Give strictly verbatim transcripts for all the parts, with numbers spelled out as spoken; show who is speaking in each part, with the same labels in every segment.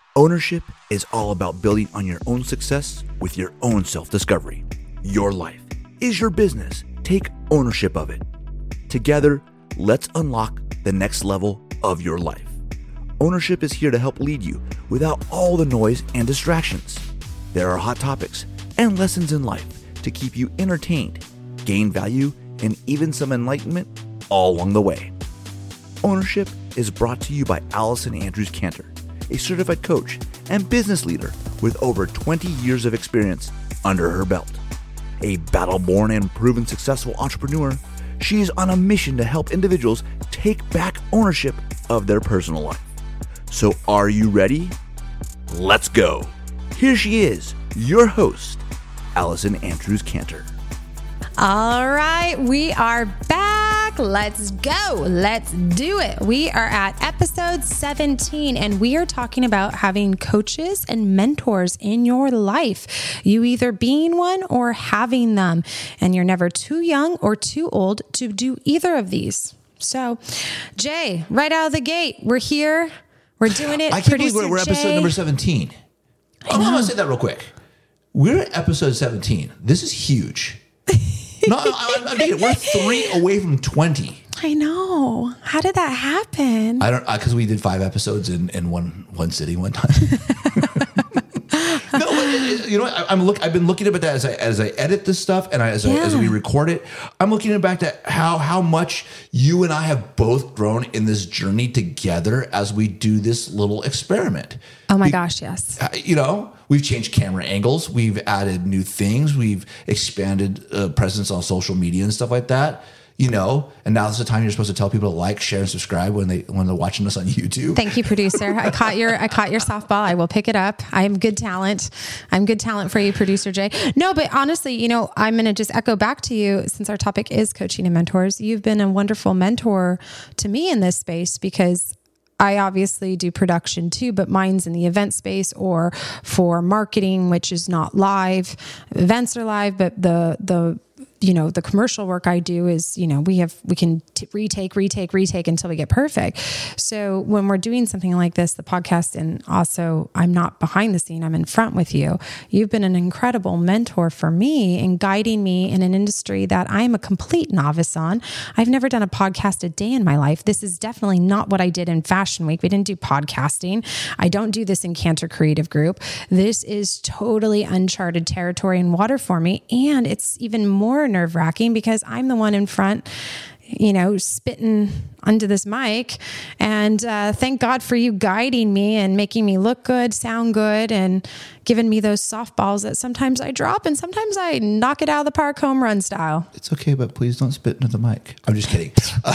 Speaker 1: Ownership is all about building on your own success with your own self-discovery. Your life is your business. Take ownership of it. Together, let's unlock the next level of your life. Ownership is here to help lead you without all the noise and distractions. There are hot topics and lessons in life to keep you entertained, gain value, and even some enlightenment all along the way. Ownership is brought to you by Allison Andrews Cantor, a certified coach and business leader with over twenty years of experience under her belt. A battle-born and proven successful entrepreneur, she is on a mission to help individuals take back ownership of their personal life. So are you ready? Let's go. Here she is, your host, Allison Andrews Cantor.
Speaker 2: All right, we are back. Let's go. Let's do it. We are at episode seventeen, and we are talking about having coaches and mentors in your life. You either being one or having them, and you're never too young or too old to do either of these. So, Jay, right out of the gate, we're here. We're doing it.
Speaker 3: I can't believe we're, we're episode number seventeen. Oh, I'm going to say that real quick. We're at episode seventeen. This is huge. No, I, I mean, we're three away from twenty.
Speaker 2: I know. How did that happen?
Speaker 3: I don't, because we did five episodes in, in one one city one time. No, but it, you know what? I, I'm look. I've been looking at that as I as I edit this stuff and I, as yeah. I, as we record it. I'm looking back to how how much you and I have both grown in this journey together as we do this little experiment.
Speaker 2: Oh my
Speaker 3: we,
Speaker 2: gosh, yes.
Speaker 3: You know, we've changed camera angles. We've added new things. We've expanded uh, presence on social media and stuff like that. You know, and now is the time you're supposed to tell people to like, share, and subscribe when they when they're watching us on YouTube.
Speaker 2: Thank you, producer. I caught your I caught your softball. I will pick it up. I am good talent. I'm good talent for you, producer Jay. No, but honestly, you know, I'm going to just echo back to you since our topic is coaching and mentors. You've been a wonderful mentor to me in this space because I obviously do production too, but mine's in the event space or for marketing, which is not live. Events are live, but the the you know, the commercial work I do is, you know, we have, we can t- retake, retake, retake until we get perfect. So when we're doing something like this, the podcast, and also I'm not behind the scene, I'm in front with you. You've been an incredible mentor for me in guiding me in an industry that I am a complete novice on. I've never done a podcast a day in my life. This is definitely not what I did in Fashion Week. We didn't do podcasting. I don't do this in Cantor Creative Group. This is totally uncharted territory and water for me. And it's even more nerve-wracking because I'm the one in front, you know, spitting onto this mic. And uh, thank God for you guiding me and making me look good, sound good, and giving me those softballs that sometimes I drop and sometimes I knock it out of the park home run style.
Speaker 3: It's okay, but please don't spit into the mic. I'm just kidding.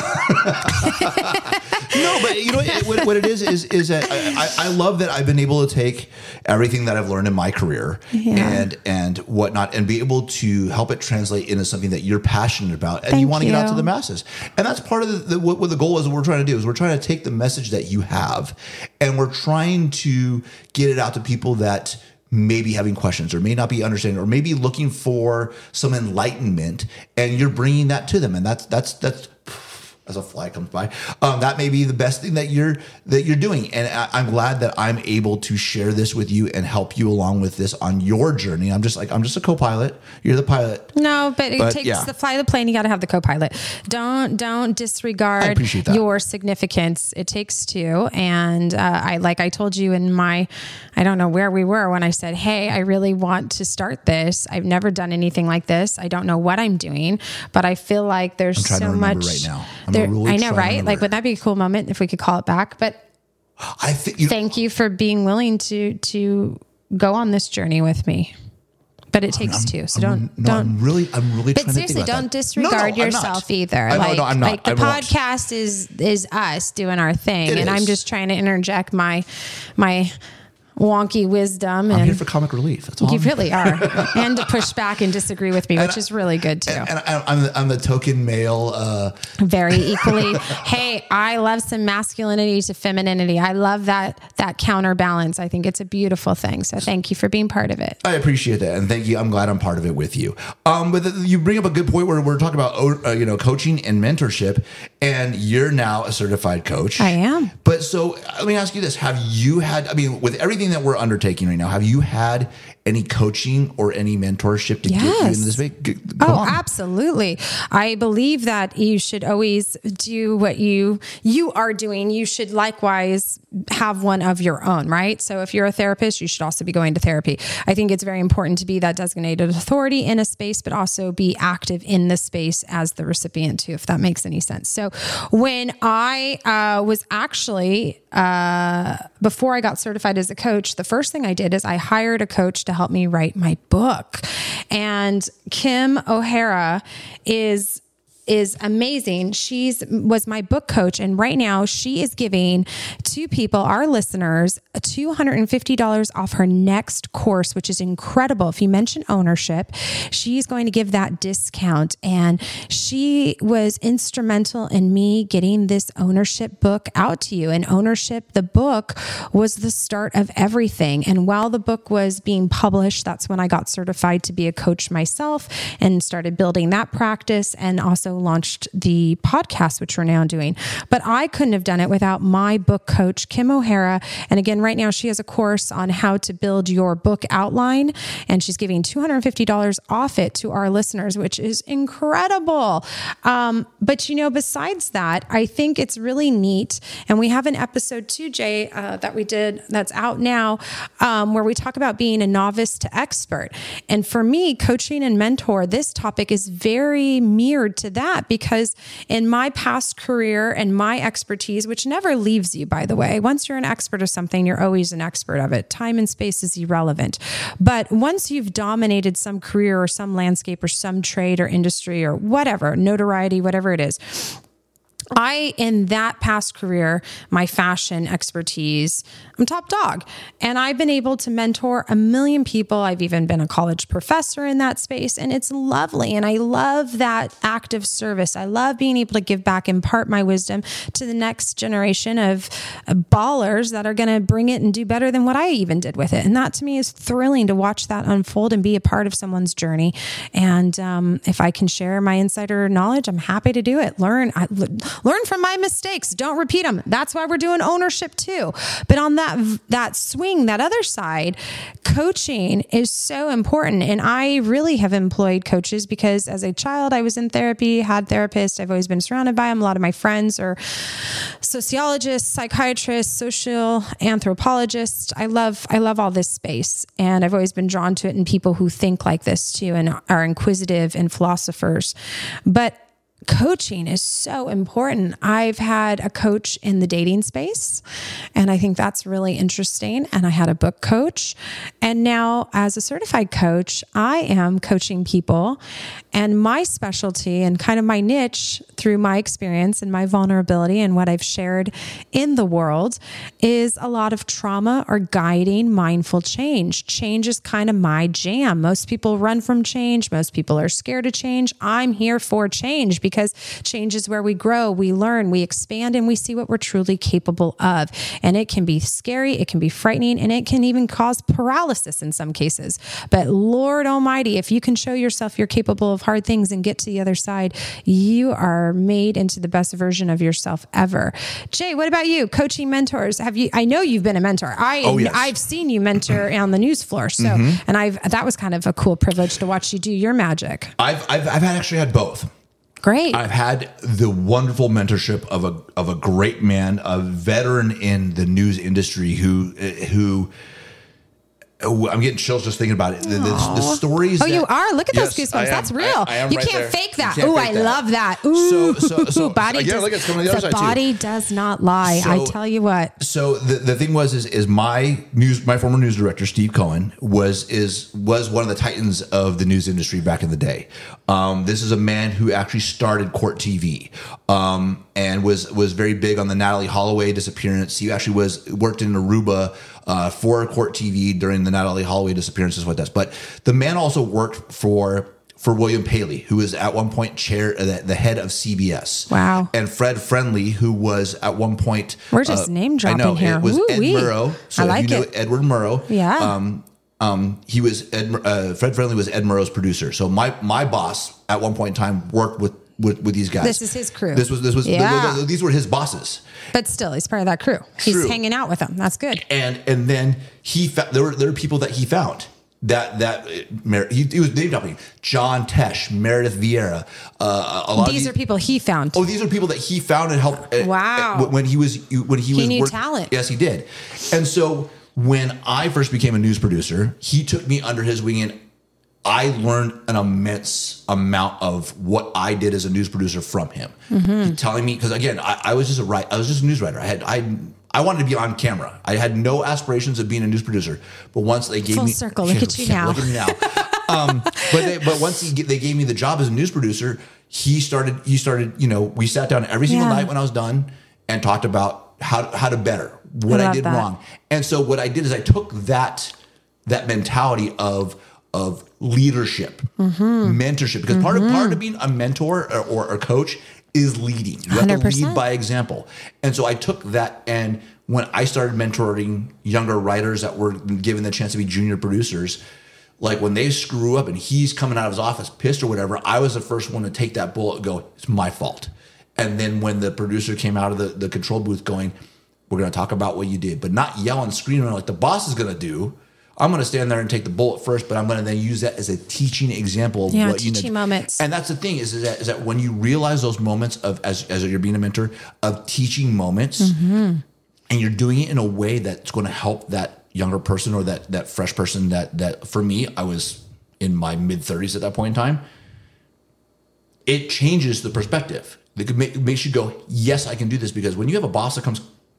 Speaker 3: No, but you know what, what it is is is that I, I love that I've been able to take everything that I've learned in my career yeah. and and whatnot and be able to help it translate into something that you're passionate about and
Speaker 2: Thank
Speaker 3: you want to
Speaker 2: you.
Speaker 3: get out to the masses. And that's part of the, the what, what the goal is. What we're trying to do is we're trying to take the message that you have and we're trying to get it out to people that maybe having questions or may not be understanding or maybe looking for some enlightenment, and you're bringing that to them. And that's that's that's as a fly comes by, um, that may be the best thing that you're that you're doing. And I, I'm glad that I'm able to share this with you and help you along with this on your journey. I'm just like I'm just a co-pilot. You're the pilot.
Speaker 2: No, but it
Speaker 3: but,
Speaker 2: takes
Speaker 3: yeah.
Speaker 2: the fly the plane. You got to have the co-pilot. Don't don't disregard your significance. It takes two. And uh, I like I told you in my, I don't know where we were when I said, hey, I really want to start this. I've never done anything like this. I don't know what I'm doing, but I feel like there's
Speaker 3: I'm trying
Speaker 2: so
Speaker 3: to remember
Speaker 2: much
Speaker 3: right now. I'm
Speaker 2: there,
Speaker 3: really
Speaker 2: I know, right?
Speaker 3: remember.
Speaker 2: Like, would that be a cool moment if we could call it back? But
Speaker 3: I think you
Speaker 2: thank know, you for being willing to to go on this journey with me. But it takes
Speaker 3: I'm,
Speaker 2: two, so
Speaker 3: I'm,
Speaker 2: don't
Speaker 3: no,
Speaker 2: don't.
Speaker 3: I'm really, I'm really.
Speaker 2: But
Speaker 3: trying
Speaker 2: seriously,
Speaker 3: to think about
Speaker 2: don't
Speaker 3: that.
Speaker 2: disregard
Speaker 3: no, no,
Speaker 2: yourself either.
Speaker 3: I,
Speaker 2: like,
Speaker 3: no, I'm not.
Speaker 2: like the
Speaker 3: I won't.
Speaker 2: podcast is is us doing our thing,
Speaker 3: It
Speaker 2: and
Speaker 3: is.
Speaker 2: I'm just trying to interject my my wonky wisdom. And
Speaker 3: I'm here for comic relief. That's all.
Speaker 2: You
Speaker 3: I'm
Speaker 2: really are, and to push back and disagree with me, which
Speaker 3: and
Speaker 2: is really good too.
Speaker 3: And, and I, I'm the, I'm the token male. Uh,
Speaker 2: Very equally. Hey, I love some masculinity to femininity. I love that that counterbalance. I think it's a beautiful thing. So thank you for being part of it.
Speaker 3: I appreciate that, and thank you. I'm glad I'm part of it with you. Um, but the, you bring up a good point where we're talking about uh, you know coaching and mentorship, and you're now a certified coach.
Speaker 2: I am.
Speaker 3: But so let me ask you this: have you had? I mean, with everything everything that we're undertaking right now, have you had any coaching or any mentorship to
Speaker 2: yes.
Speaker 3: get you into this space? Come
Speaker 2: oh,
Speaker 3: on.
Speaker 2: absolutely. I believe that you should always do what you you are doing. You should likewise have one of your own, right? So if you're a therapist, you should also be going to therapy. I think it's very important to be that designated authority in a space, but also be active in the space as the recipient too, if that makes any sense. So when I uh, was actually, uh, before I got certified as a coach, the first thing I did is I hired a coach to help me write my book. And Kim O'Hara is is amazing. She's was my book coach. And right now she is giving two people, our listeners, two hundred fifty dollars off her next course, which is incredible. If you mention ownership, she's going to give that discount. And she was instrumental in me getting this ownership book out to you. And ownership, the book, was the start of everything. And while the book was being published, that's when I got certified to be a coach myself and started building that practice, and also launched the podcast, which we're now doing. But I couldn't have done it without my book coach, Kim O'Hara. And again, right now she has a course on how to build your book outline, and she's giving two hundred fifty dollars off it to our listeners, which is incredible. Um, but you know, besides that, I think it's really neat. And we have an episode too, Jay, uh, that we did that's out now, um, where we talk about being a novice to expert. And for me, coaching and mentor, this topic is very mirrored to that, because in my past career and my expertise, which never leaves you, by the way, once you're an expert of something, you're always an expert of it. Time and space is irrelevant. But once you've dominated some career or some landscape or some trade or industry or whatever, notoriety, whatever it is, I, in that past career, my fashion expertise, I'm top dog. And I've been able to mentor a million people. I've even been a college professor in that space, and it's lovely. And I love that active service. I love being able to give back, impart my wisdom to the next generation of ballers that are going to bring it and do better than what I even did with it. And that to me is thrilling to watch that unfold and be a part of someone's journey. And um, if I can share my insider knowledge, I'm happy to do it. Learn, I, Learn from my mistakes. Don't repeat them. That's why we're doing ownership too. But on that that swing, that other side, coaching is so important. And I really have employed coaches because as a child, I was in therapy, had therapists. I've always been surrounded by them. A lot of my friends are sociologists, psychiatrists, social anthropologists. I love I love all this space. And I've always been drawn to it and people who think like this too and are inquisitive and philosophers. But coaching is so important. I've had a coach in the dating space, and I think that's really interesting. And I had a book coach. And now as a certified coach, I am coaching people. And my specialty and kind of my niche through my experience and my vulnerability and what I've shared in the world is a lot of trauma or guiding mindful change. Change is kind of my jam. Most people run from change. Most people are scared of change. I'm here for change because change is where we grow, we learn, we expand, and we see what we're truly capable of. And it can be scary, it can be frightening, and it can even cause paralysis in some cases. But Lord Almighty, if you can show yourself you're capable of hard things and get to the other side, you are made into the best version of yourself ever. Jay, what about you? Coaching mentors. Have you, I know you've been a mentor. I,
Speaker 3: oh, yes.
Speaker 2: I've seen you mentor on the news floor. So, mm-hmm. and I've, that was kind of a cool privilege to watch you do your magic.
Speaker 3: I've, I've, I've had actually had both.
Speaker 2: Great.
Speaker 3: I've had the wonderful mentorship of a of a great man, a veteran in the news industry who who I'm getting chills just thinking about it. The, the, the stories.
Speaker 2: Oh,
Speaker 3: that,
Speaker 2: you are? Look at
Speaker 3: yes,
Speaker 2: those goosebumps. That's real.
Speaker 3: I, I am
Speaker 2: you
Speaker 3: right
Speaker 2: can't
Speaker 3: there.
Speaker 2: fake that.
Speaker 3: Ooh,
Speaker 2: I
Speaker 3: that.
Speaker 2: love that. Ooh,
Speaker 3: so, so, so
Speaker 2: body
Speaker 3: yeah,
Speaker 2: does,
Speaker 3: look, it's coming to the, the other side
Speaker 2: body
Speaker 3: too.
Speaker 2: does not lie. So, I tell you what.
Speaker 3: So the, the thing was, is, is my news, my former news director, Steve Cohen, was, is, was one of the titans of the news industry back in the day. Um, this is a man who actually started Court T V, um, and was, was very big on the Natalie Holloway disappearance. He actually was, worked in Aruba, Uh, for Court T V during the Natalie Holloway disappearance is what that's. But the man also worked for for William Paley, who was at one point chair the, the head of C B S.
Speaker 2: Wow.
Speaker 3: And Fred Friendly, who was at one point
Speaker 2: we're just uh, name dropping I know,
Speaker 3: here. It was
Speaker 2: Woo-wee.
Speaker 3: Ed Murrow. So
Speaker 2: I like
Speaker 3: you know
Speaker 2: it.
Speaker 3: Edward Murrow.
Speaker 2: Yeah.
Speaker 3: Um, um, he was Ed, uh, Fred Friendly was Ed Murrow's producer. So my my boss at one point in time worked with with, with these guys.
Speaker 2: This is his crew.
Speaker 3: This was this was
Speaker 2: Yeah.
Speaker 3: th- th- these were his bosses.
Speaker 2: But still, he's part of that crew. He's
Speaker 3: True.
Speaker 2: hanging out with them. That's good.
Speaker 3: And and then he fa- there were there were people that he found that that uh, Mer- he, he was name dropping John Tesh, Meredith Vieira. Uh, a lot
Speaker 2: These
Speaker 3: of
Speaker 2: are people he found.
Speaker 3: Oh, these are people that he found and helped. uh,
Speaker 2: Wow.
Speaker 3: uh, when he was when he,
Speaker 2: He
Speaker 3: was
Speaker 2: knew
Speaker 3: work-
Speaker 2: talent.
Speaker 3: Yes, he did. And so when I first became a news producer, he took me under his wing, and I learned an immense amount of what I did as a news producer from him.
Speaker 2: Mm-hmm.
Speaker 3: He telling me, because again, I, I was just a write, I was just a news writer. I had I I wanted to be on camera. I had no aspirations of being a news producer. But once they gave
Speaker 2: Full
Speaker 3: me
Speaker 2: circle, look at you now.
Speaker 3: Look at me now. um, but they, but once he, they gave me the job as a news producer, he started he started. You know, we sat down every single
Speaker 2: Yeah.
Speaker 3: night when I was done and talked about how how to better what
Speaker 2: I
Speaker 3: I,
Speaker 2: love
Speaker 3: did
Speaker 2: that.
Speaker 3: wrong. And so what I did is I took that that mentality of of leadership,
Speaker 2: Mm-hmm.
Speaker 3: mentorship, because part of part of being a mentor or, or a coach is leading. You have
Speaker 2: one hundred
Speaker 3: to lead
Speaker 2: percent.
Speaker 3: by example. And so I took that, and when I started mentoring younger writers that were given the chance to be junior producers, like when they screw up and he's coming out of his office pissed or whatever, I was the first one to take that bullet and go, it's my fault. And then when the producer came out of the, the control booth going, we're going to talk about what you did, but not yell and scream like the boss is going to do. I'm going to stand there and take the bullet first, but I'm going to then use that as a teaching example of
Speaker 2: Yeah,
Speaker 3: what you know.
Speaker 2: teaching moments.
Speaker 3: And that's the thing is, is that is that when you realize those moments of as as you're being a mentor of teaching moments,
Speaker 2: Mm-hmm.
Speaker 3: and you're doing it in a way that's going to help that younger person or that that fresh person that that for me, I was in my mid thirties at that point in time. It changes the perspective. It could make, it makes you go, yes, I can do this, because when you have a boss that comes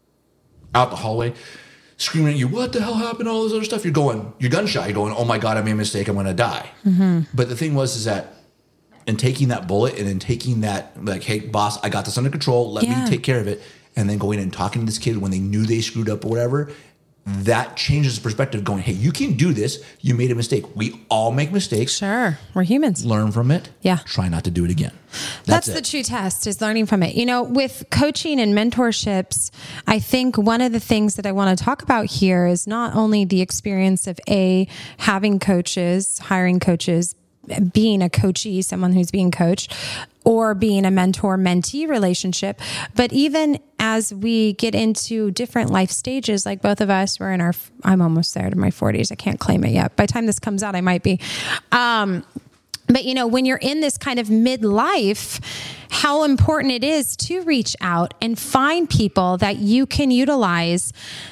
Speaker 3: out the hallway screaming at you, what the hell happened, all this other stuff, you're going, you're gun shy, you're going, oh my God, I made a mistake, I'm going to die.
Speaker 2: Mm-hmm.
Speaker 3: But the thing was, is that in taking that bullet and in taking that, like, hey, boss, I got this under control, let
Speaker 2: Yeah.
Speaker 3: me take care of it, and then going and talking to this kid when they knew they screwed up or whatever, that changes the perspective, going, hey, you can do this, you made a mistake. We all make mistakes.
Speaker 2: Sure. We're humans.
Speaker 3: Learn from it.
Speaker 2: Yeah.
Speaker 3: Try not to do it again.
Speaker 2: That's,
Speaker 3: That's,
Speaker 2: the
Speaker 3: it.
Speaker 2: true test, is learning from it. You know, with coaching and mentorships, I think one of the things that I want to talk about here is not only the experience of a having coaches, hiring coaches, being a coachee, someone who's being coached, or being a mentor-mentee relationship, but even as we get into different life stages, like both of us, we're in our, I'm almost there to my forties. I can't claim it yet. By the time this comes out, I might be. Um, But, you know, when you're in this kind of midlife, how important it is to reach out and find people that you can utilize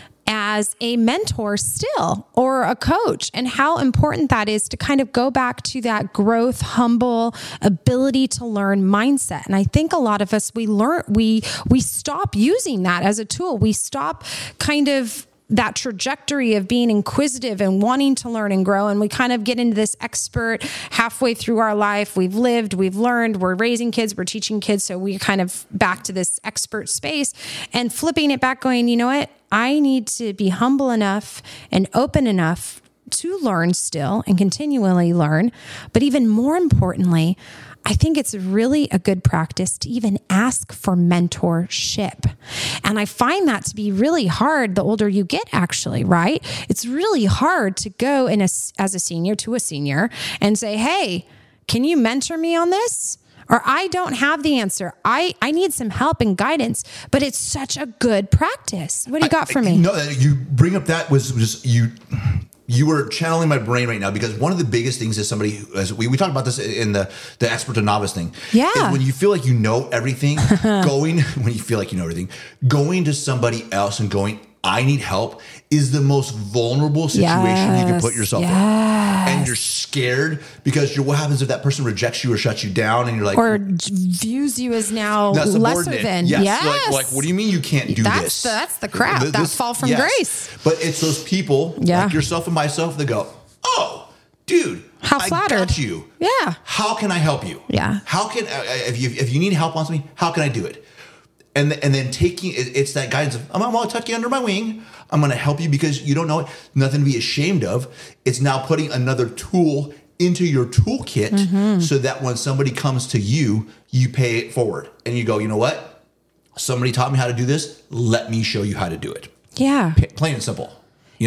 Speaker 2: as a mentor still, or a coach, and how important that is to kind of go back to that growth, humble, ability to learn mindset. And I think a lot of us, we learn, we, we stop using that as a tool. We stop kind of that trajectory of being inquisitive and wanting to learn and grow. And we kind of get into this expert halfway through our life. We've lived, we've learned, we're raising kids, we're teaching kids. So we kind of back to this expert space and flipping it back, going, you know what? I need to be humble enough and open enough to learn still and continually learn. But even more importantly, I think it's really a good practice to even ask for mentorship. And I find that to be really hard the older you get, actually, right? It's really hard to go in a, as a senior to a senior and say, hey, can you mentor me on this? Or I don't have the answer. I, I need some help and guidance, but it's such a good practice. What do you got for me?
Speaker 3: No, you bring up that was just you. You were channeling my brain right now, because one of the biggest things is somebody who, as we, we talked about this in the, the expert to novice thing.
Speaker 2: Yeah.
Speaker 3: Is when you feel like you know everything, going, when you feel like you know everything, going to somebody else and going, I need help, is the most vulnerable situation
Speaker 2: Yes.
Speaker 3: you can put yourself
Speaker 2: Yes.
Speaker 3: in. And you're scared because you're, what happens if that person rejects you or shuts you down, and you're like,
Speaker 2: Or views you as now
Speaker 3: that's
Speaker 2: lesser
Speaker 3: subordinate.
Speaker 2: than.
Speaker 3: Yes.
Speaker 2: Yes.
Speaker 3: Like, like, what do you mean you can't do
Speaker 2: That's
Speaker 3: this?
Speaker 2: the- that's the crap.
Speaker 3: Th-
Speaker 2: That fall from grace.
Speaker 3: But it's those people
Speaker 2: Yeah.
Speaker 3: like yourself and myself that go, oh, dude,
Speaker 2: How
Speaker 3: I
Speaker 2: flattered.
Speaker 3: got you.
Speaker 2: Yeah.
Speaker 3: How can I help you?
Speaker 2: Yeah.
Speaker 3: How can, uh, if you, if you need help on something, how can I do it? And, th- and then taking, it, it's that guidance of, I'm going to tuck you under my wing. I'm going to help you because you don't know it. Nothing to be ashamed of. It's now putting another tool into your toolkit
Speaker 2: Mm-hmm.
Speaker 3: so that when somebody comes to you, you pay it forward and you go, you know what? Somebody taught me how to do this. Let me show you how to do it.
Speaker 2: Yeah.
Speaker 3: P- plain and simple, you know?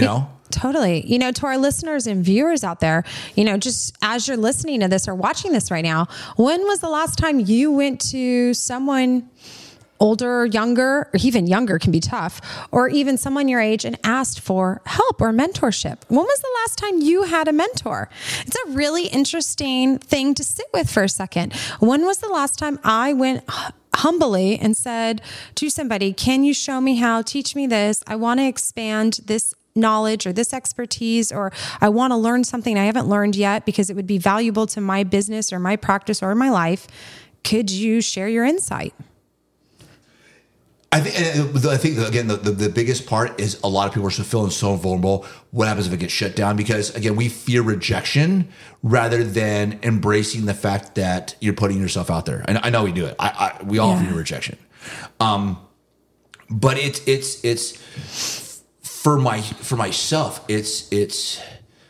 Speaker 2: Totally. You know, to our listeners and viewers out there, you know, just as you're listening to this or watching this right now, when was the last time you went to someone older, younger, or even younger can be tough, or even someone your age and asked for help or mentorship? When was the last time you had a mentor? It's a really interesting thing to sit with for a second. When was the last time I went humbly and said to somebody, can you show me how, teach me this? I want to expand this knowledge or this expertise, or I want to learn something I haven't learned yet because it would be valuable to my business or my practice or my life. Could you share your insight?
Speaker 3: I think, I think again, the, the, the biggest part is a lot of people are feeling so vulnerable. What happens if it gets shut down? Because again, we fear rejection rather than embracing the fact that you're putting yourself out there. And I know we do it. I, I we all yeah. fear rejection. Um, but it's, it's, it's for my, for myself, it's, it's,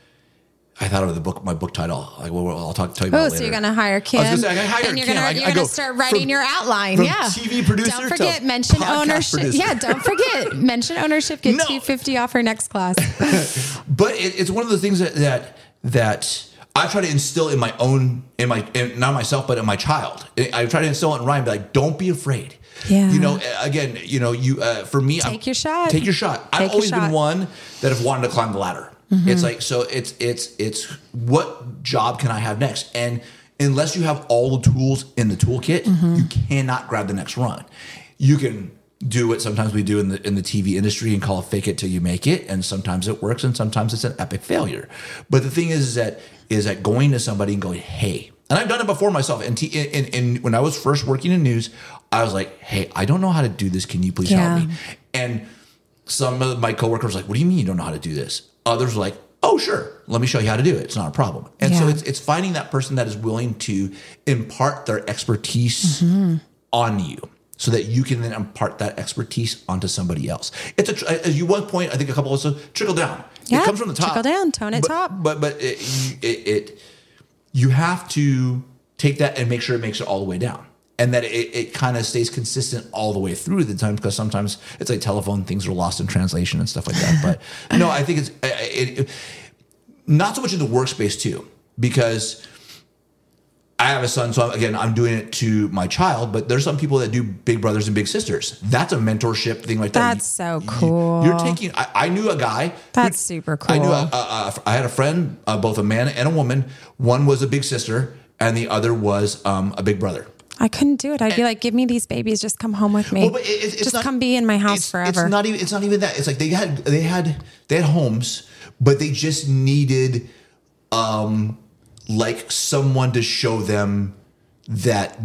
Speaker 3: I thought of the book, my book title. Like, well, I'll talk tell you about
Speaker 2: oh,
Speaker 3: it
Speaker 2: so
Speaker 3: later.
Speaker 2: you're going to hire Kim,
Speaker 3: I was gonna say, I gotta hire
Speaker 2: and you're
Speaker 3: Kim.
Speaker 2: going
Speaker 3: I,
Speaker 2: to
Speaker 3: I
Speaker 2: you're
Speaker 3: go
Speaker 2: going to start writing
Speaker 3: from,
Speaker 2: your outline.
Speaker 3: From
Speaker 2: Yeah.
Speaker 3: T V producer.
Speaker 2: Don't forget
Speaker 3: to
Speaker 2: mention ownership.
Speaker 3: Producer.
Speaker 2: Yeah. Don't forget mention ownership. Get
Speaker 3: No.
Speaker 2: two fifty off our next class.
Speaker 3: But it, it's one of the things that that that I try to instill in my own, in my, in, not myself, but in my child. I try to instill it in Ryan, but like, don't be afraid.
Speaker 2: Yeah.
Speaker 3: You know, again, you know, you uh, for me,
Speaker 2: take
Speaker 3: I'm,
Speaker 2: your shot.
Speaker 3: Take your shot.
Speaker 2: Take
Speaker 3: I've always
Speaker 2: shot.
Speaker 3: been one that have wanted to climb the ladder. Mm-hmm. It's like, so it's, it's, it's what job can I have next? And unless you have all the tools in the toolkit, mm-hmm. you cannot grab the next run. You can do what sometimes we do in the, in the T V industry and call it fake it till you make it. And sometimes it works and sometimes it's an epic failure. But the thing is, is that, is that going to somebody and going, hey, and I've done it before myself. And in, in, in, when I was first working in news, I was like, hey, I don't know how to do this. Can you please
Speaker 2: yeah.
Speaker 3: help me? And some of my coworkers were like, what do you mean you don't know how to do this? Others were like, oh, sure. Let me show you how to do it. It's not a problem. And
Speaker 2: yeah.
Speaker 3: so it's it's finding that person that is willing to impart their expertise mm-hmm. on you so that you can then impart that expertise onto somebody else. It's a, as you one point, I think a couple of us, trickle down.
Speaker 2: Yeah,
Speaker 3: it comes from the top.
Speaker 2: Trickle down, tone at
Speaker 3: but,
Speaker 2: top.
Speaker 3: But, but it, it, it, you have to take that and make sure it makes it all the way down. And that it, it kind of stays consistent all the way through the time, because sometimes it's like telephone, things are lost in translation and stuff like that. But no, I think it's it, it, not so much in the workspace too, because I have a son. So again, I'm doing it to my child, but there's some people that do big brothers and big sisters. That's a mentorship thing like that.
Speaker 2: That's so cool.
Speaker 3: You, you're taking, I, I knew a guy.
Speaker 2: That's
Speaker 3: who,
Speaker 2: super cool.
Speaker 3: I knew, a, a, a, I had a friend, uh, both a man and a woman. One was a big sister and the other was um, a big brother.
Speaker 2: I couldn't do it. I'd be like, give me these babies. Just come home with me.
Speaker 3: Well, but it, it's
Speaker 2: just
Speaker 3: not,
Speaker 2: come be in my house
Speaker 3: it's,
Speaker 2: forever.
Speaker 3: It's not even, it's not even that. It's like they had, they had, they had homes, but they just needed, um, like someone to show them that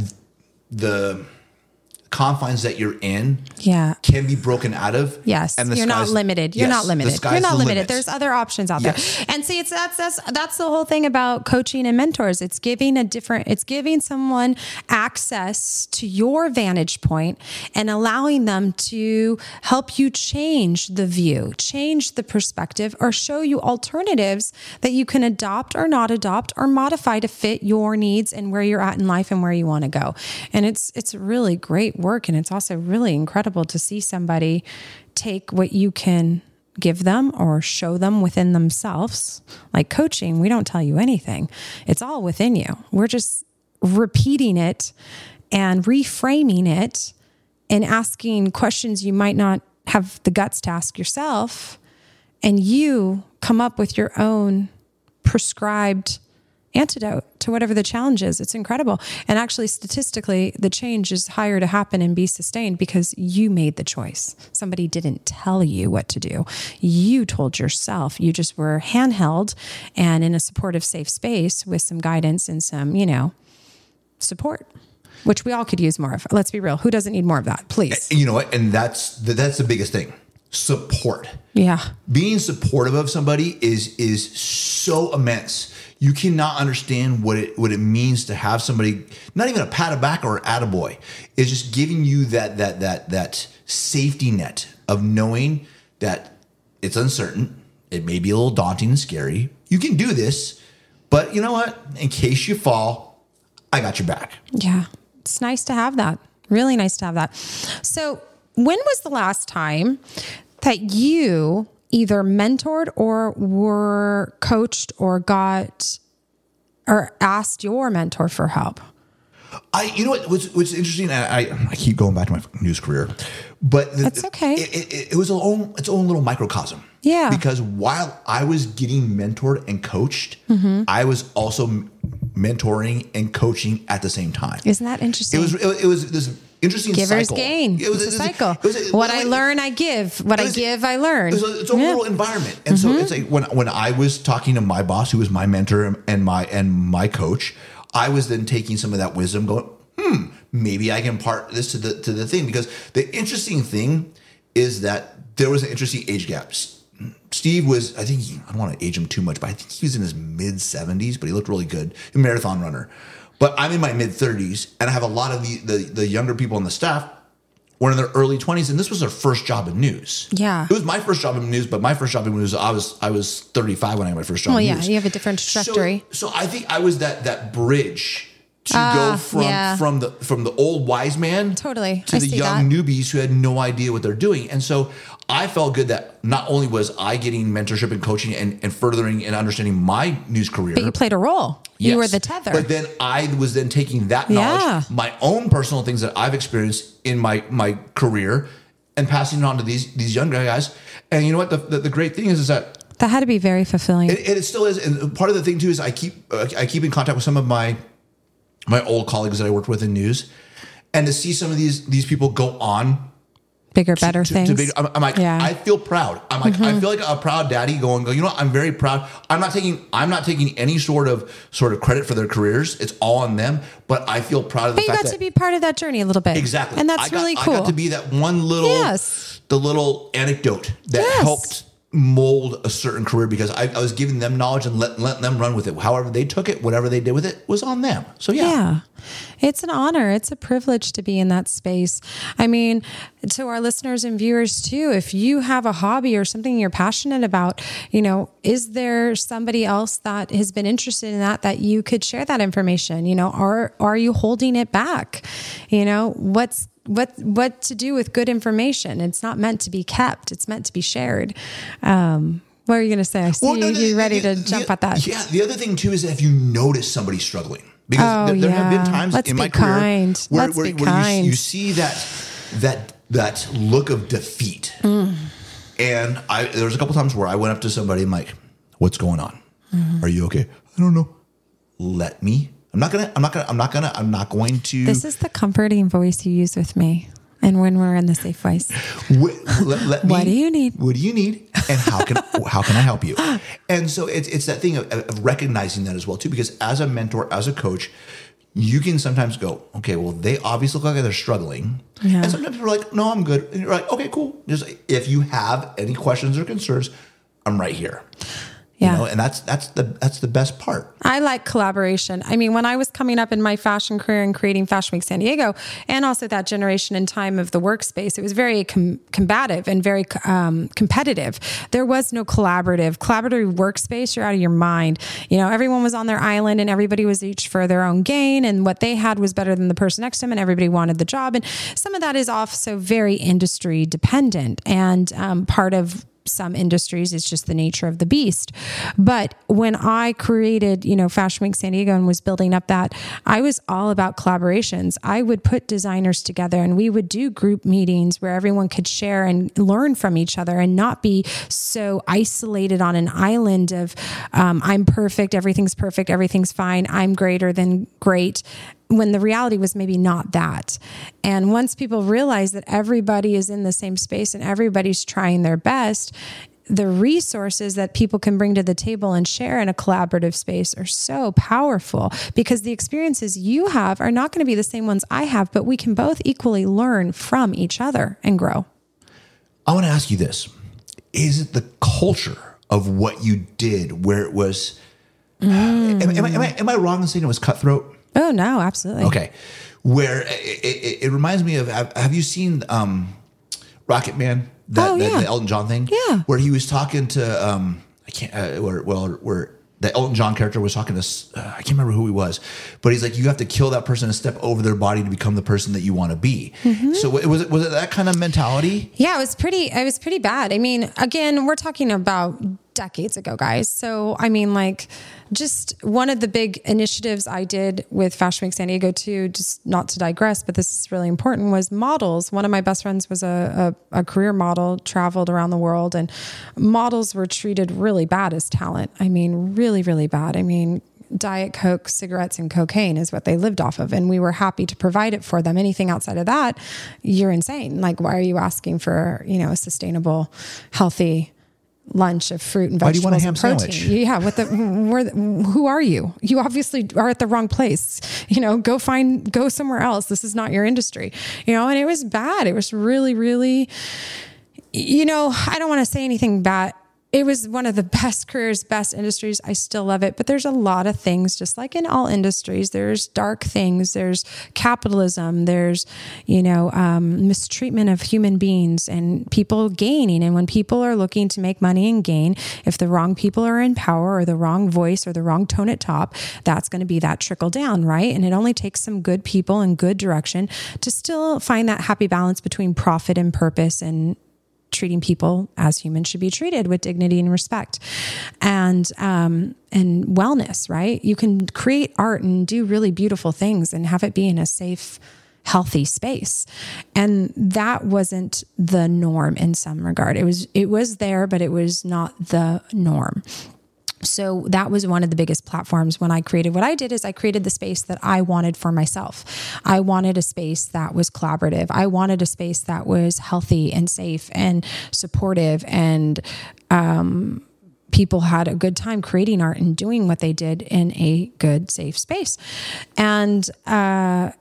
Speaker 3: the confines that you're in
Speaker 2: yeah.
Speaker 3: can be broken out of.
Speaker 2: Yes.
Speaker 3: And the
Speaker 2: you're not limited. You're
Speaker 3: yes,
Speaker 2: not limited. You're not
Speaker 3: the
Speaker 2: limited.
Speaker 3: limits.
Speaker 2: There's other options out
Speaker 3: yes.
Speaker 2: there. And see, it's that's that's that's the whole thing about coaching and mentors. It's giving a different it's giving someone access to your vantage point and allowing them to help you change the view, change the perspective, or show you alternatives that you can adopt or not adopt or modify to fit your needs and where you're at in life and where you want to go. And it's it's really great work, and it's also really incredible to see somebody take what you can give them or show them within themselves. Like coaching, we don't tell you anything. It's all within you. We're just repeating it and reframing it and asking questions you might not have the guts to ask yourself. And you come up with your own prescribed antidote to whatever the challenge is. It's incredible. And actually, statistically, the change is higher to happen and be sustained because you made the choice. Somebody didn't tell you what to do. You told yourself. You just were handheld and in a supportive, safe space with some guidance and some, you know, support, which we all could use more of. Let's be real. Who doesn't need more of that? Please.
Speaker 3: You know what? And that's that's the biggest thing. Support.
Speaker 2: Yeah.
Speaker 3: Being supportive of somebody is is so immense. You cannot understand what it what it means to have somebody, not even a pat a back or attaboy. It's just giving you that that that that safety net of knowing that it's uncertain. It may be a little daunting and scary. You can do this, but you know what? In case you fall, I got your back.
Speaker 2: Yeah. It's nice to have that. Really nice to have that. So when was the last time that you either mentored or were coached or got or asked your mentor for help?
Speaker 3: I, you know what, what's, what's interesting, and I, I keep going back to my news career, but the,
Speaker 2: That's okay.
Speaker 3: It, it, it was its own, its own little microcosm.
Speaker 2: Yeah.
Speaker 3: Because while I was getting mentored and coached, mm-hmm. I was also mentoring and coaching at the same time.
Speaker 2: Isn't that interesting?
Speaker 3: It was, it, it was this interesting
Speaker 2: Givers
Speaker 3: cycle.
Speaker 2: gain.
Speaker 3: It was
Speaker 2: it's a
Speaker 3: it was,
Speaker 2: cycle.
Speaker 3: It was, it
Speaker 2: what
Speaker 3: was,
Speaker 2: I learn, I give. What I
Speaker 3: was,
Speaker 2: give, I learn.
Speaker 3: It was its own
Speaker 2: yeah.
Speaker 3: little environment. And mm-hmm. so it's like when, when I was talking to my boss, who was my mentor and my, and my coach, I was then taking some of that wisdom going, hmm, maybe I can impart this to the to the thing. Because the interesting thing is that there was an interesting age gap. Steve was, I think, he, I don't want to age him too much, but I think he was in his mid seventies, but he looked really good, a marathon runner. But I'm in my mid thirties, and I have a lot of the, the, the younger people on the staff were in their early twenties, and this was their first job in news.
Speaker 2: Yeah.
Speaker 3: It was my first job in news, but my first job in news, I was I was thirty-five when I had my first job
Speaker 2: well,
Speaker 3: in
Speaker 2: yeah,
Speaker 3: news.
Speaker 2: you have a different trajectory.
Speaker 3: So, so I think I was that that bridge to
Speaker 2: uh,
Speaker 3: go from
Speaker 2: yeah.
Speaker 3: from the from the old wise man
Speaker 2: totally.
Speaker 3: to
Speaker 2: I
Speaker 3: the
Speaker 2: see
Speaker 3: young
Speaker 2: that.
Speaker 3: newbies who had no idea what they're doing. And so I felt good that not only was I getting mentorship and coaching and, and furthering and understanding my news career,
Speaker 2: but you played a role.
Speaker 3: Yes.
Speaker 2: You were the tether.
Speaker 3: But then I was then taking that knowledge,
Speaker 2: Yeah.
Speaker 3: my own personal things that I've experienced in my my career, and passing it on to these these younger guys. And you know what? The the, the great thing is, is that
Speaker 2: that had to be very fulfilling.
Speaker 3: it, it still is. And part of the thing too is I keep uh, I keep in contact with some of my my old colleagues that I worked with in news, and to see some of these these people go on.
Speaker 2: Bigger, better
Speaker 3: to,
Speaker 2: things.
Speaker 3: To big, I'm, I'm like,
Speaker 2: yeah.
Speaker 3: I feel proud. I'm like, mm-hmm. I feel like a proud daddy going, go, you know what? I'm very proud. I'm not taking, I'm not taking any sort of, sort of credit for their careers. It's all on them, but I feel proud of the
Speaker 2: but
Speaker 3: fact
Speaker 2: you got
Speaker 3: that
Speaker 2: to be part of that journey a little bit.
Speaker 3: exactly.
Speaker 2: And that's
Speaker 3: I got,
Speaker 2: really cool.
Speaker 3: I got to be that one little,
Speaker 2: yes.
Speaker 3: the little anecdote that
Speaker 2: yes.
Speaker 3: helped mold a certain career, because I, I was giving them knowledge and let, letting them run with it. However they took it, whatever they did with it was on them. So yeah.
Speaker 2: Yeah. It's an honor. It's a privilege to be in that space. I mean, to our listeners and viewers too, if you have a hobby or something you're passionate about, you know, is there somebody else that has been interested in that, that you could share that information? You know, are, are you holding it back? You know, what's, what, what to do with good information? It's not meant to be kept. It's meant to be shared. Um, What are you going to say? I see well, no, you, you ready
Speaker 3: the,
Speaker 2: to jump
Speaker 3: the,
Speaker 2: at that.
Speaker 3: Yeah. The other thing too is that if you notice somebody struggling, because
Speaker 2: oh,
Speaker 3: there, there
Speaker 2: yeah.
Speaker 3: have been times
Speaker 2: Let's
Speaker 3: in my
Speaker 2: be
Speaker 3: career
Speaker 2: kind.
Speaker 3: where,
Speaker 2: Let's
Speaker 3: where,
Speaker 2: be
Speaker 3: where
Speaker 2: kind.
Speaker 3: you, you see that that that look of defeat. Mm. And I there was a couple times where I went up to somebody and I'm like, "What's going on? Mm-hmm. Are you okay?" I don't know. Let me. I'm not gonna. I'm not gonna. I'm not gonna. I'm not going to.
Speaker 2: This is the comforting voice you use with me. And when we're in the safe voice,
Speaker 3: let, let me,
Speaker 2: what do you need?
Speaker 3: What do you need? And how can how can I help you? And so it's it's that thing of, of recognizing that as well too, because as a mentor, as a coach, you can sometimes go, okay, well, they obviously look like they're struggling, yeah. and sometimes people are like, no, I'm good. And you're like, okay, cool. Just if you have any questions or concerns, I'm right here.
Speaker 2: Yeah.
Speaker 3: You know, and that's that's the that's the best part.
Speaker 2: I like collaboration. I mean, when I was coming up in my fashion career and creating Fashion Week San Diego, and also that generation and time of the workspace, it was very com- combative and very um, competitive. There was no collaborative. Collaborative workspace, you're out of your mind. You know, everyone was on their island and everybody was each for their own gain, and what they had was better than the person next to them, and everybody wanted the job. And some of that is also very industry dependent, and um, part of some industries, it's just the nature of the beast. But when I created, you know, Fashion Week San Diego and was building up that, I was all about collaborations. I would put designers together and we would do group meetings where everyone could share and learn from each other and not be so isolated on an island of, um, I'm perfect, everything's perfect, everything's fine, I'm greater than great, when the reality was maybe not that. And once people realize that everybody is in the same space and everybody's trying their best, the resources that people can bring to the table and share in a collaborative space are so powerful, because the experiences you have are not going to be the same ones I have, but we can both equally learn from each other and grow.
Speaker 3: I want to ask you this. Is it the culture of what you did where it was, mm. uh, am, am, I, am, I, am I wrong in saying it was cutthroat?
Speaker 2: Oh, no, absolutely.
Speaker 3: Okay. Where it, it, it reminds me of, have you seen um, Rocket Man? That,
Speaker 2: oh, yeah.
Speaker 3: that, the Elton John thing?
Speaker 2: Yeah.
Speaker 3: Where he was talking to, um, I can't, uh, where, well, where the Elton John character was talking to, uh, I can't remember who he was, but he's like, you have to kill that person and step over their body to become the person that you want to be. Mm-hmm. So was it, was it that kind of mentality?
Speaker 2: Yeah, it was pretty, it was pretty bad. I mean, again, we're talking about decades ago, guys. So, I mean, like just one of the big initiatives I did with Fashion Week San Diego too, just not to digress, but this is really important, was models. One of my best friends was a, a, a career model, traveled around the world, and models were treated really bad as talent. I mean, really, really bad. I mean, Diet Coke, cigarettes, and cocaine is what they lived off of. And we were happy to provide it for them. Anything outside of that, you're insane. Like, why are you asking for, you know, a sustainable, healthy lunch of fruit and vegetables?
Speaker 3: Why do you want a ham
Speaker 2: and protein?
Speaker 3: sandwich?
Speaker 2: Yeah. What the, where, the, who are you? You obviously are at the wrong place. You know, go find, go somewhere else. This is not your industry, you know, and it was bad. It was really, really, you know, I don't want to say anything bad. It was one of the best careers, best industries. I still love it, but there's a lot of things, just like in all industries, there's dark things, there's capitalism, there's, you know, um, mistreatment of human beings and people gaining. And when people are looking to make money and gain, if the wrong people are in power or the wrong voice or the wrong tone at top, that's going to be that trickle down, right? And it only takes some good people and good direction to still find that happy balance between profit and purpose and treating people as humans should be treated, with dignity and respect and, um, and wellness, right? You can create art and do really beautiful things and have it be in a safe, healthy space. And that wasn't the norm in some regard. It was, it was there, but it was not the norm. So that was one of the biggest platforms when I created. What I did is I created the space that I wanted for myself. I wanted a space that was collaborative. I wanted a space that was healthy and safe and supportive, and um, people had a good time creating art and doing what they did in a good, safe space. And, uh,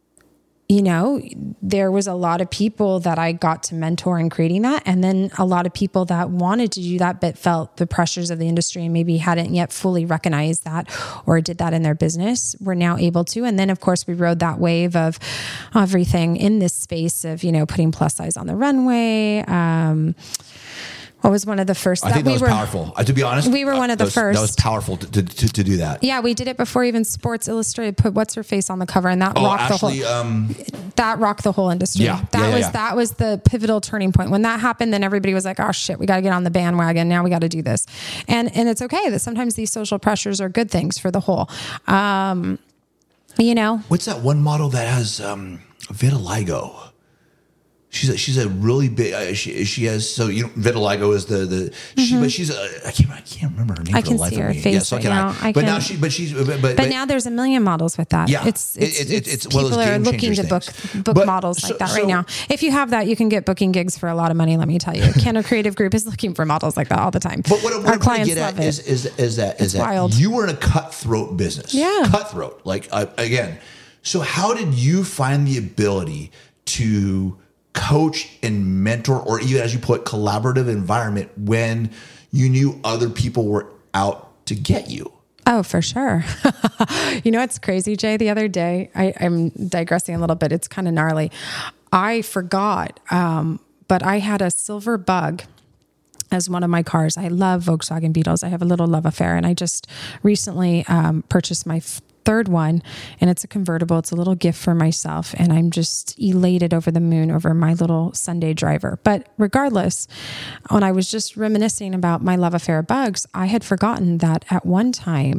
Speaker 2: you know, there was a lot of people that I got to mentor in creating that. And then a lot of people that wanted to do that, but felt the pressures of the industry and maybe hadn't yet fully recognized that or did that in their business, were now able to. And then of course we rode that wave of everything in this space of, you know, putting plus size on the runway. Um, What was one of the first?
Speaker 3: I think that, that was
Speaker 2: we were,
Speaker 3: powerful. Uh, to be honest,
Speaker 2: we were one of the
Speaker 3: that was,
Speaker 2: first.
Speaker 3: That was powerful to, to, to do that.
Speaker 2: Yeah, we did it before even Sports Illustrated put what's her face on the cover, and that
Speaker 3: Oh,
Speaker 2: rocked
Speaker 3: actually,
Speaker 2: the whole.
Speaker 3: um,
Speaker 2: that rocked the whole industry.
Speaker 3: Yeah,
Speaker 2: that
Speaker 3: yeah, yeah,
Speaker 2: was
Speaker 3: yeah.
Speaker 2: that was the pivotal turning point. When that happened, then everybody was like, "Oh shit, we got to get on the bandwagon. Now we got to do this." And and it's okay that sometimes these social pressures are good things for the whole. Um, you know,
Speaker 3: what's that one model that has um, vitiligo? She's a, she's a really big. Uh, she she has so you know vitiligo is the the mm-hmm. she but she's a, I can't I can't remember her name.
Speaker 2: I
Speaker 3: for
Speaker 2: can
Speaker 3: the life
Speaker 2: see
Speaker 3: of
Speaker 2: her
Speaker 3: me.
Speaker 2: face.
Speaker 3: Yeah, so
Speaker 2: right
Speaker 3: can
Speaker 2: now.
Speaker 3: I.
Speaker 2: I
Speaker 3: but
Speaker 2: can,
Speaker 3: now she but she's but, but,
Speaker 2: but, but now there's a million models with that.
Speaker 3: Yeah,
Speaker 2: it's it's,
Speaker 3: it, it, it's,
Speaker 2: it's
Speaker 3: one
Speaker 2: people
Speaker 3: of those
Speaker 2: are
Speaker 3: game
Speaker 2: looking to book
Speaker 3: things.
Speaker 2: book
Speaker 3: But,
Speaker 2: models
Speaker 3: so,
Speaker 2: like that
Speaker 3: so,
Speaker 2: right now. If you have that, you can get booking gigs for a lot of money. Let me tell you, Canada Creative Group is looking for models like that all the time.
Speaker 3: But what, what
Speaker 2: our
Speaker 3: I'm
Speaker 2: clients
Speaker 3: get
Speaker 2: love
Speaker 3: at
Speaker 2: it.
Speaker 3: is, is is that is
Speaker 2: It's
Speaker 3: that
Speaker 2: wild.
Speaker 3: you were in a cutthroat business.
Speaker 2: Yeah,
Speaker 3: cutthroat. Like uh, again, so how did you find the ability to coach and mentor, or even as you put, collaborative environment when you knew other people were out to get you?
Speaker 2: Oh, for sure. You know, it's crazy, Jay. The other day, I, I'm digressing a little bit. It's kind of gnarly. I forgot, um, but I had a silver bug as one of my cars. I love Volkswagen Beetles. I have a little love affair, and I just recently um, purchased my f- third one, and it's a convertible. It's a little gift for myself, and I'm just elated over the moon over my little Sunday driver. But regardless, when I was just reminiscing about my love affair of bugs, I had forgotten that at one time,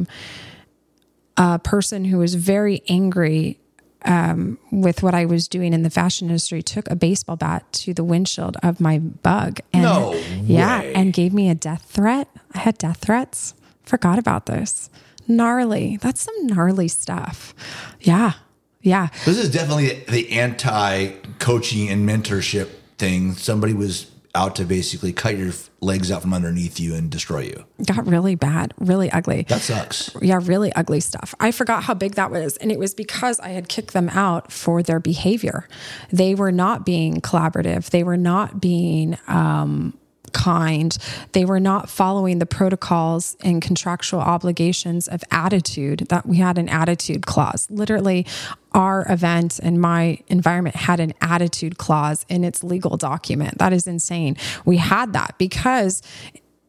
Speaker 2: a person who was very angry um, with what I was doing in the fashion industry took a baseball bat to the windshield of my bug. And,
Speaker 3: No
Speaker 2: yeah,
Speaker 3: way.
Speaker 2: and gave me a death threat. I had death threats. Forgot about this. Gnarly. That's some gnarly stuff. Yeah. Yeah.
Speaker 3: This is definitely the anti-coaching and mentorship thing. Somebody was out to basically cut your legs out from underneath you and destroy you.
Speaker 2: Got really bad, really ugly.
Speaker 3: That sucks.
Speaker 2: Yeah, really ugly stuff. I forgot how big that was. And it was because I had kicked them out for their behavior. They were not being collaborative. They were not being, um, kind. They were not following the protocols and contractual obligations of attitude, that we had an attitude clause. Literally, our event and my environment had an attitude clause in its legal document. That is insane. We had that because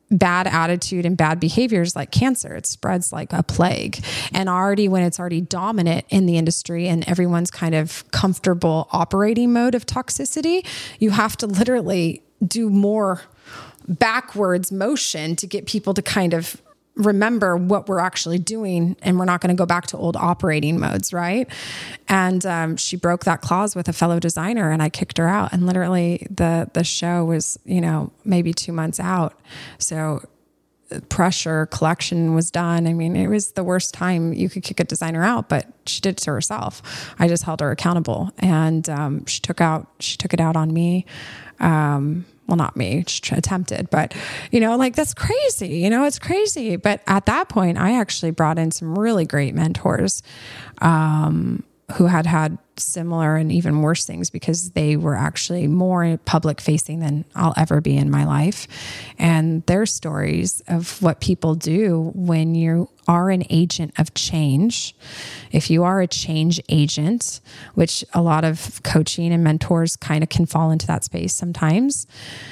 Speaker 2: bad attitude and bad behaviors like cancer. It spreads like a plague. And already when it's already dominant in the industry and everyone's kind of comfortable operating mode of toxicity, you have to literally do more backwards motion to get people to kind of remember what we're actually doing, and we're not going to go back to old operating modes, right? And um, she broke that clause with a fellow designer, and I kicked her out. And literally, the the show was, you know, maybe two months out. So pressure collection was done. I mean, it was the worst time you could kick a designer out, but she did it to herself. I just held her accountable, and um, she took out she took it out on me. Um, Well, not me, attempted, but you know, like that's crazy, you know, it's crazy. But at that point, I actually brought in some really great mentors, um, who had had similar and even worse things because they were actually more public facing than I'll ever be in my life. And their stories of what people do when you are an agent of change. If you are a change agent, which a lot of coaching and mentors kind of can fall into that space sometimes,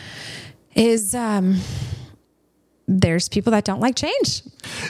Speaker 2: is, um, there's people that don't like change,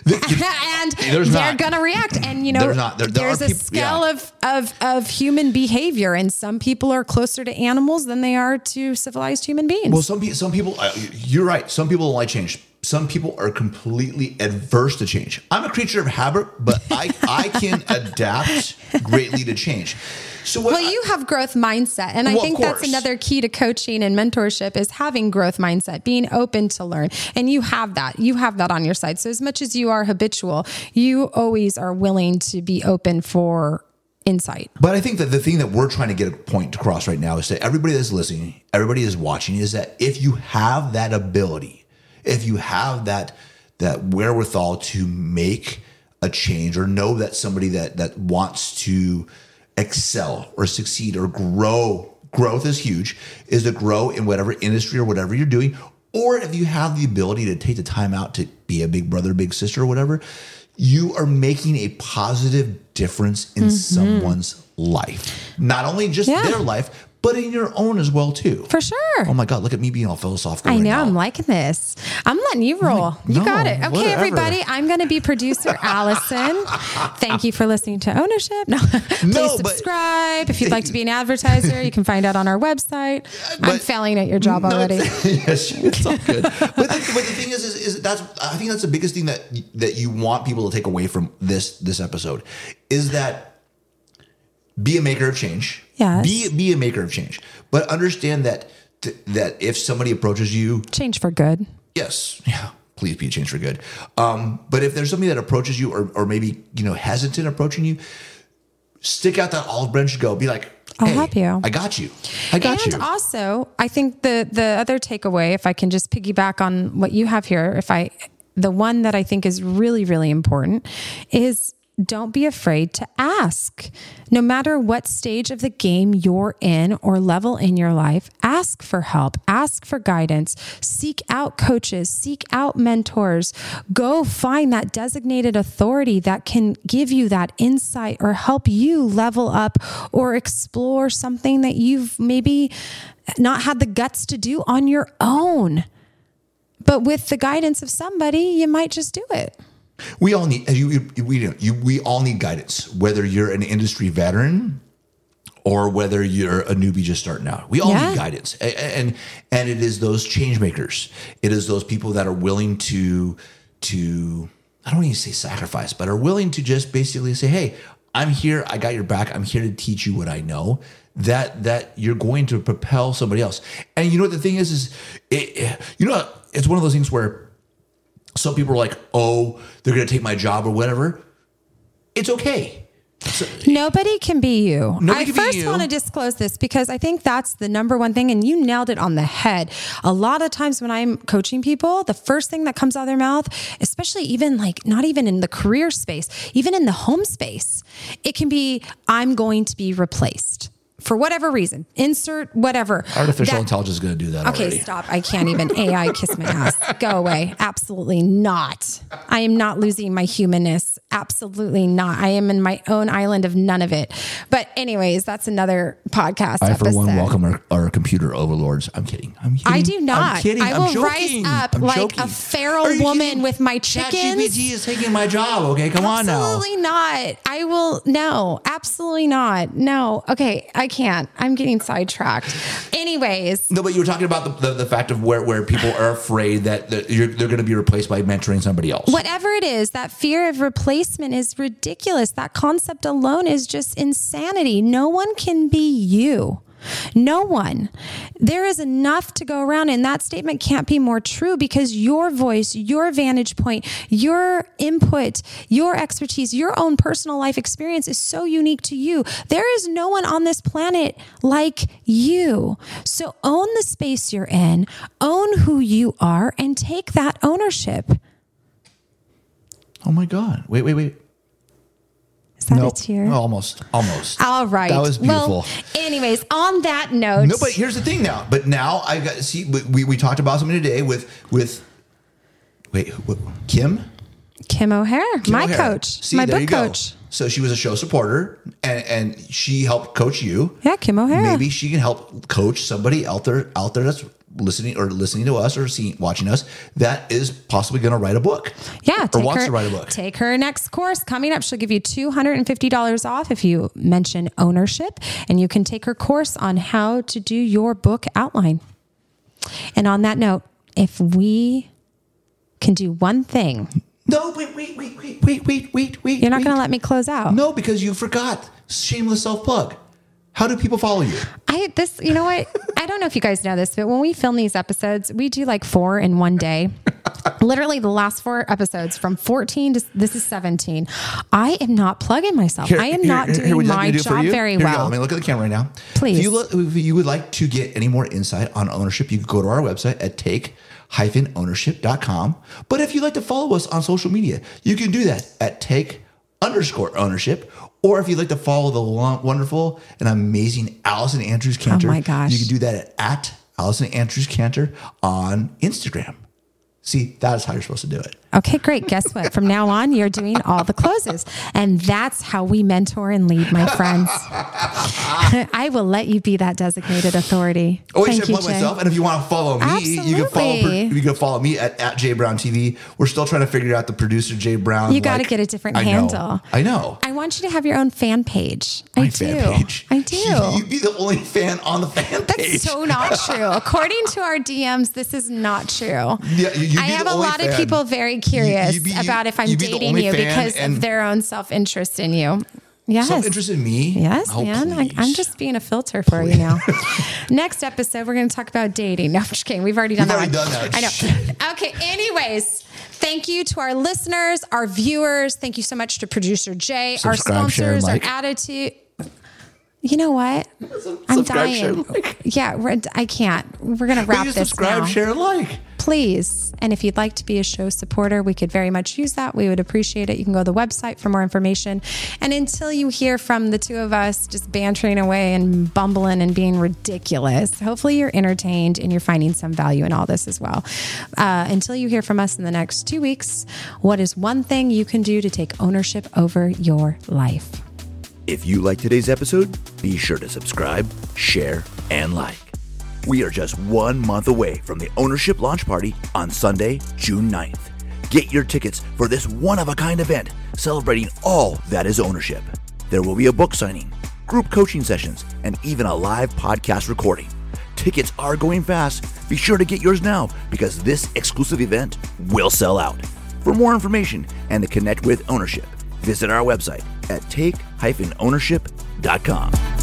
Speaker 2: and they're going to react. And, you know,
Speaker 3: there's, not, there, there
Speaker 2: there's a
Speaker 3: people,
Speaker 2: scale
Speaker 3: yeah.
Speaker 2: of, of, of human behavior, and some people are closer to animals than they are to civilized human beings.
Speaker 3: Well, some, pe- some people, uh, you're right. Some people don't like change. Some people are completely adverse to change. I'm a creature of habit, but I, I can adapt greatly to change. So what
Speaker 2: well,
Speaker 3: I,
Speaker 2: you have growth mindset. And I
Speaker 3: well,
Speaker 2: think that's another key to coaching and mentorship is having growth mindset, being open to learn. And you have that. You have that on your side. So as much as you are habitual, you always are willing to be open for insight.
Speaker 3: But I think that the thing that we're trying to get a point across right now is that everybody that's listening, everybody that's watching, is that if you have that ability, if you have that that wherewithal to make a change or know that somebody that that wants to excel or succeed or grow, growth is huge, is to grow in whatever industry or whatever you're doing. Or if you have the ability to take the time out to be a big brother, big sister or whatever, you are making a positive difference in mm-hmm. someone's life. Not only just yeah. their life, but in your own as well, too.
Speaker 2: For sure.
Speaker 3: Oh my God, look at me being all philosophical.
Speaker 2: I
Speaker 3: right
Speaker 2: know,
Speaker 3: now.
Speaker 2: I'm liking this. I'm letting you roll. Like, you
Speaker 3: no,
Speaker 2: got it. Okay,
Speaker 3: whatever.
Speaker 2: everybody, I'm going to be producer Allison. Thank you for listening to Ownership. No, please
Speaker 3: no,
Speaker 2: subscribe. But, if you'd like to be an advertiser, you can find out on our website. But, I'm failing at your job no, already.
Speaker 3: Yes, it's all good. but, the, but the thing is, is, is that's I think that's the biggest thing that that you want people to take away from this this episode is that be a maker of change.
Speaker 2: Yes.
Speaker 3: Be be a maker of change, but understand that th- that if somebody approaches you,
Speaker 2: change for good.
Speaker 3: Yes, yeah. Please be a change for good. Um, but if there's somebody that approaches you, or or maybe you know hesitant approaching you, stick out that olive branch and go. Be like,
Speaker 2: I'll
Speaker 3: hey,
Speaker 2: help you.
Speaker 3: I got you. I got
Speaker 2: and
Speaker 3: you.
Speaker 2: And also, I think the the other takeaway, if I can just piggyback on what you have here, if I the one that I think is really really important is. Don't be afraid to ask. No matter what stage of the game you're in or level in your life, ask for help, ask for guidance, seek out coaches, seek out mentors, go find that designated authority that can give you that insight or help you level up or explore something that you've maybe not had the guts to do on your own. But with the guidance of somebody, you might just do it.
Speaker 3: We all need you, you, we you, we all need guidance, whether you're an industry veteran or whether you're a newbie just starting out. We all yeah. need guidance, and, and and it is those change makers. It is those people that are willing to to I don't even say sacrifice, but are willing to just basically say, "Hey, I'm here. I got your back. I'm here to teach you what I know." That that you're going to propel somebody else. And you know what the thing is is it, it, you know it's one of those things where. Some people are like, oh, they're going to take my job or whatever. It's okay. So,
Speaker 2: nobody can be you. I
Speaker 3: can
Speaker 2: first
Speaker 3: be you.
Speaker 2: want to disclose this because I think that's the number one thing. And you nailed it on the head. A lot of times when I'm coaching people, the first thing that comes out of their mouth, especially even like not even in the career space, even in the home space, it can be, I'm going to be replaced. For whatever reason, insert whatever.
Speaker 3: Artificial
Speaker 2: that,
Speaker 3: intelligence is going to do that
Speaker 2: okay,
Speaker 3: already.
Speaker 2: Stop. I can't even A I kiss my ass. Go away. Absolutely not. I am not losing my humanness Absolutely not. I am in my own island of none of it. But anyways, that's another podcast
Speaker 3: I,
Speaker 2: episode.
Speaker 3: for one, welcome our, our computer overlords. I'm kidding. I'm kidding.
Speaker 2: I do not.
Speaker 3: I'm kidding.
Speaker 2: I
Speaker 3: I'm
Speaker 2: will
Speaker 3: joking.
Speaker 2: rise up
Speaker 3: I'm
Speaker 2: like
Speaker 3: joking.
Speaker 2: a feral
Speaker 3: Are you
Speaker 2: woman
Speaker 3: kidding?
Speaker 2: with my chickens.
Speaker 3: ChatGPT is taking my job. Okay, come on now.
Speaker 2: Absolutely not. I will. No, absolutely not. No. Okay, I can't. I'm getting sidetracked. Anyways.
Speaker 3: No, but you were talking about the, the, the fact of where, where people are afraid that they're, you're, they're going to be replaced by mentoring somebody else.
Speaker 2: Whatever it is, that fear of replacement is ridiculous. That concept alone is just insanity. No one can be you. No one. There is enough to go around, and that statement can't be more true because your voice, your vantage point, your input, your expertise, your own personal life experience is so unique to you. There is no one on this planet like you. So own the space you're in, own who you are, and take that ownership.
Speaker 3: Oh my God. Wait, wait, wait.
Speaker 2: Is that
Speaker 3: Nope.
Speaker 2: a tear?
Speaker 3: Almost, almost.
Speaker 2: All right.
Speaker 3: That was beautiful.
Speaker 2: Well, anyways, on that note.
Speaker 3: No, but here's the thing now. But now I got see. We, we talked about something today with with. Wait, what, Kim?
Speaker 2: Kim O'Hare,
Speaker 3: Kim
Speaker 2: my
Speaker 3: O'Hare.
Speaker 2: coach,
Speaker 3: See,
Speaker 2: my
Speaker 3: there
Speaker 2: book
Speaker 3: you go.
Speaker 2: coach.
Speaker 3: So she was a show supporter, and and she helped coach you.
Speaker 2: Yeah, Kim O'Hare.
Speaker 3: Maybe she can help coach somebody out there out there that's listening or listening to us or seeing watching us that is possibly going to write a book.
Speaker 2: Yeah,
Speaker 3: or
Speaker 2: take
Speaker 3: wants
Speaker 2: her,
Speaker 3: to write a book.
Speaker 2: Take her next course coming up. She'll give you two hundred fifty dollars off if you mention ownership, and you can take her course on how to do your book outline. And on that note, if we can do one thing.
Speaker 3: No, wait, wait, wait, wait, wait, wait, wait, wait.
Speaker 2: You're not going to let me close out.
Speaker 3: No, because you forgot. Shameless self plug. How do people follow you?
Speaker 2: I this you know what? I don't know if you guys know this, but when we film these episodes, we do like four in one day. Literally the last four episodes from fourteen to this is seventeen. I am not plugging myself.
Speaker 3: Here,
Speaker 2: I am
Speaker 3: here,
Speaker 2: not
Speaker 3: here,
Speaker 2: doing
Speaker 3: here, would you like
Speaker 2: my
Speaker 3: me to do it for
Speaker 2: job
Speaker 3: you?
Speaker 2: very
Speaker 3: Here you go.
Speaker 2: well.
Speaker 3: Let me look at the camera right now.
Speaker 2: Please.
Speaker 3: If you, look, if you would like to get any more insight on ownership, you can go to our website at take dash ownership dot com. But if you'd like to follow us on social media, you can do that at take underscore ownership. Or if you'd like to follow the long, wonderful and amazing Allison Andrews Cantor,
Speaker 2: Oh my gosh.
Speaker 3: you can do that at, at Allison Andrews Cantor on Instagram. See, that is how you're supposed to do it.
Speaker 2: Okay, great. Guess what? From now on, you're doing all the closes. And that's how we mentor and lead, my friends. I will let you be that designated authority.
Speaker 3: Always
Speaker 2: Thank
Speaker 3: should
Speaker 2: you,
Speaker 3: plug
Speaker 2: Jay.
Speaker 3: myself. And if you want to follow me, you can follow
Speaker 2: Absolutely.
Speaker 3: you can follow me at, at Jay Brown T V. We're still trying to figure out the producer Jay Brown.
Speaker 2: You got to
Speaker 3: like-
Speaker 2: get a different
Speaker 3: I know.
Speaker 2: handle.
Speaker 3: I know.
Speaker 2: I want you to have your own fan page. I
Speaker 3: My
Speaker 2: do.
Speaker 3: fan page.
Speaker 2: I do.
Speaker 3: You'd be the only fan on the fan page.
Speaker 2: That's so not true. According to our D Ms, this is not true.
Speaker 3: Yeah, you- you'd
Speaker 2: I
Speaker 3: be
Speaker 2: have
Speaker 3: the
Speaker 2: a
Speaker 3: only
Speaker 2: lot
Speaker 3: fan.
Speaker 2: of people very curious
Speaker 3: you'd be- you-
Speaker 2: about if I'm
Speaker 3: you'd be the
Speaker 2: dating
Speaker 3: only
Speaker 2: you
Speaker 3: fan
Speaker 2: because
Speaker 3: and-
Speaker 2: of their own self-interest in you. Yes.
Speaker 3: Self-interest in me?
Speaker 2: Yes,
Speaker 3: Oh,
Speaker 2: man. I,
Speaker 3: please.
Speaker 2: I'm just being a filter for you now. Next episode, we're going to talk about dating. No, I'm just kidding. We've already done
Speaker 3: We've
Speaker 2: that.
Speaker 3: already
Speaker 2: one.
Speaker 3: done that.
Speaker 2: I know. Okay. Anyways, thank you to our listeners, our viewers. Thank you so much to producer Jay,
Speaker 3: Subscribe,
Speaker 2: our
Speaker 3: share,
Speaker 2: sponsors,
Speaker 3: like.
Speaker 2: our attitude. You know what? I'm
Speaker 3: Subscribe, share,
Speaker 2: dying.
Speaker 3: like.
Speaker 2: Yeah, we're, I can't. We're going to wrap
Speaker 3: Please
Speaker 2: this
Speaker 3: subscribe,
Speaker 2: now.
Speaker 3: share, like.
Speaker 2: Please. And if you'd like to be a show supporter, we could very much use that. We would appreciate it. You can go to the website for more information. And until you hear from the two of us just bantering away and bumbling and being ridiculous, hopefully you're entertained and you're finding some value in all this as well. Uh, until you hear from us in the next two weeks, what is one thing you can do to take ownership over your life?
Speaker 1: If you like today's episode, be sure to subscribe, share, and like. We are just one month away from the Ownership Launch Party on Sunday, June ninth. Get your tickets for this one-of-a-kind event celebrating all that is ownership. There will be a book signing, group coaching sessions, and even a live podcast recording. Tickets are going fast. Be sure to get yours now because this exclusive event will sell out. For more information and to connect with Ownership, visit our website at take dash ownership dot com.